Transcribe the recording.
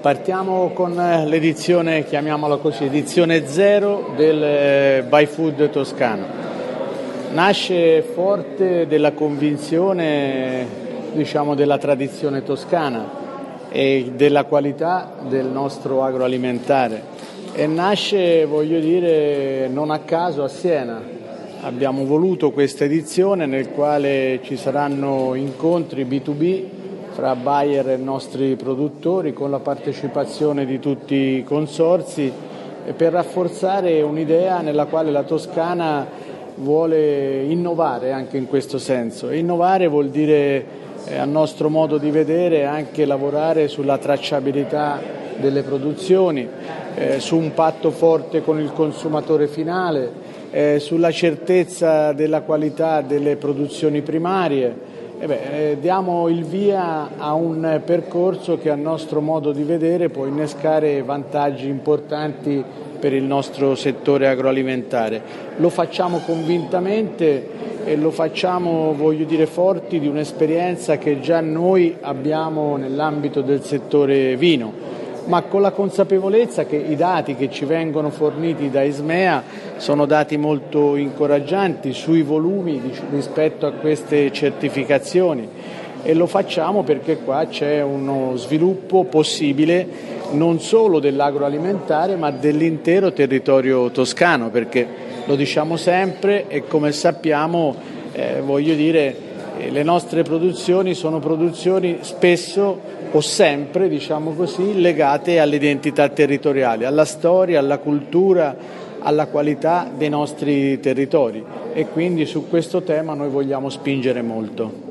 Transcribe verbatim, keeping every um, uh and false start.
Partiamo con l'edizione, chiamiamola così, edizione zero del By Food Toscano. Nasce forte della convinzione, diciamo, della tradizione toscana e della qualità del nostro agroalimentare e nasce, voglio dire, non a caso a Siena. Abbiamo voluto questa edizione nel quale ci saranno incontri B due B fra buyer e nostri produttori con la partecipazione di tutti i consorzi per rafforzare un'idea nella quale la Toscana vuole innovare anche in questo senso. E innovare vuol dire, eh, a nostro modo di vedere, anche lavorare sulla tracciabilità delle produzioni, eh, su un patto forte con il consumatore finale, eh, sulla certezza della qualità delle produzioni primarie. Eh beh, eh, diamo il via a un percorso che a nostro modo di vedere può innescare vantaggi importanti per il nostro settore agroalimentare. Lo facciamo convintamente e lo facciamo, voglio dire, forti di un'esperienza che già noi abbiamo nell'ambito del settore vino, ma con la consapevolezza che i dati che ci vengono forniti da Ismea sono dati molto incoraggianti sui volumi rispetto a queste certificazioni, e lo facciamo perché qua c'è uno sviluppo possibile non solo dell'agroalimentare ma dell'intero territorio toscano, perché lo diciamo sempre e come sappiamo, eh, voglio dire, le nostre produzioni sono produzioni spesso o sempre, diciamo così, legate alle identità territoriali, alla storia, alla cultura, alla qualità dei nostri territori, e quindi su questo tema noi vogliamo spingere molto.